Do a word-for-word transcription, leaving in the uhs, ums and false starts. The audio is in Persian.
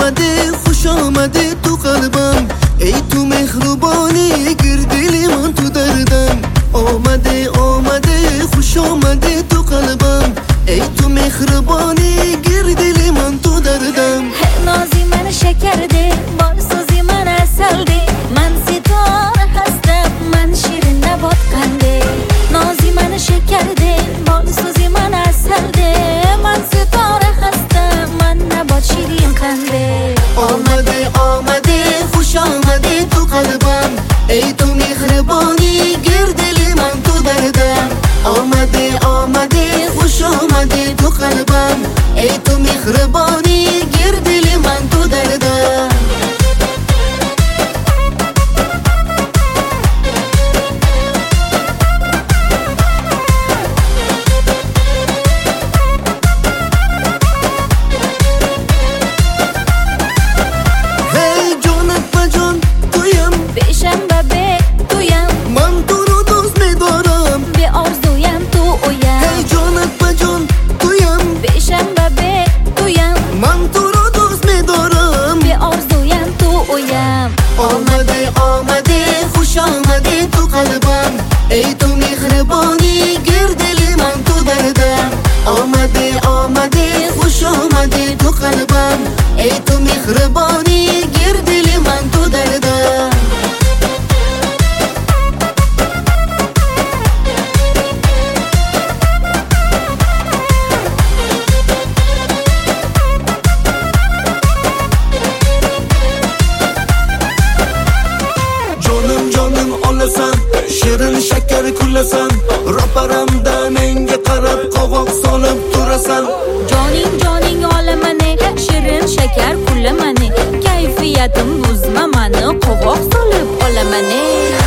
آمده خوش آمده تو قلبم، ای تو مهربانی گیر دل من تو دردم. آمده آمده خوش آمده تو قلبم، ای تو مهربانی گیر دل من تو دردم. نازی من شکر ده، بارسوزی من اصل ده، من ستاره هستم، من شیرین نبات قنده. نازی من شکر ده، بارسوزی من اصل ده، من ستاره هستم، من نبات شیرین قنده. آمده آمده خوش آمده تو قلبم، ای تو مهربانی گیر دل من تو دردم. آمده آمده خوش آمده تو قلبم، ای تو مهربانی گیر دل من تو دردم. هی جانت به جان تویم، بشم و به تویم، من تو رو دوست می‌دارم. به آرزویم تو اویم. هی جانت به جان تویم، بشم و به تویم، من تو رو دوست می‌دارم. به آرزویم تو اویم. آمده آمده خوش آمده تو قلبم، ای تو مهربانی گیر دل من تو دردم. آمده آمده خوش آمده تو قلبم، ای تو مهربانی گیر دل من تو دردم. Canım canım olasan, shirin shakar kulasan, ro'paramda menga qarab qovoq solib turasan. joning joning olamane, shirin shakar kulamane, kayfiyatim buzma mani, qovoq solib olamane.